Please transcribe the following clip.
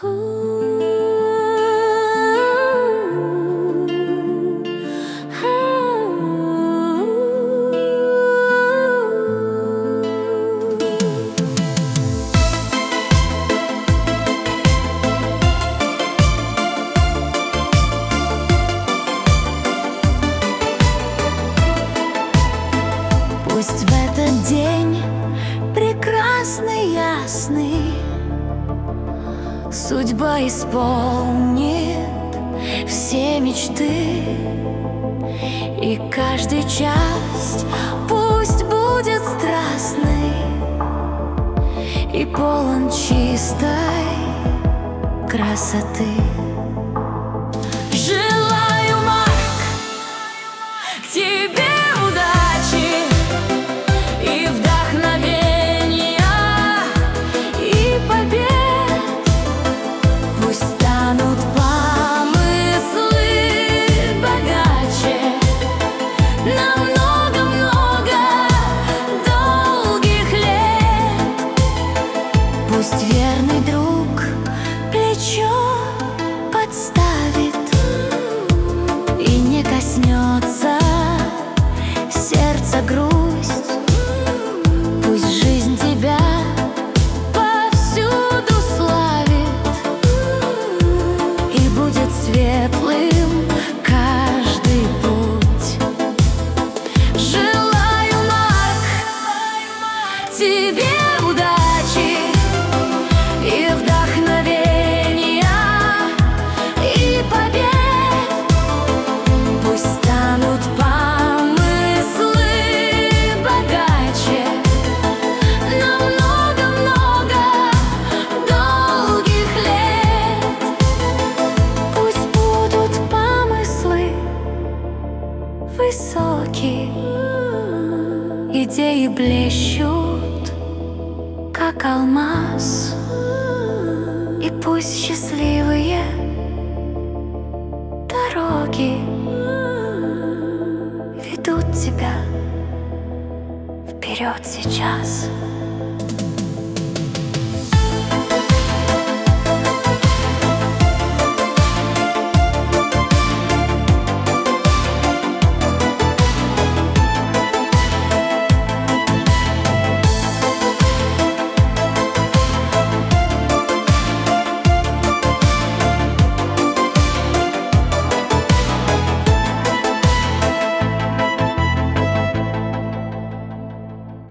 Пусть в этот день прекрасный, ясный судьба исполнит все мечты, и каждый час пусть будет страстный и полон чистой красоты. Желаю, Марк, тебе удачи и вдохновения, и побед. Пусть станут помыслы богаче на много-много долгих лет. Пусть верный друг плечо подставит и не коснется сердца грусть. Пусть жизнь тебя повсюду славит и будет светлым каждый путь. Желаю, Марк, тебе удачи и вдохновения, и побед. Пусть станут помыслы богаче на много-много долгих лет. Пусть будут помыслы высокие, идеи блещут, как алмаз. И пусть счастливые дороги ведут тебя вперед сейчас.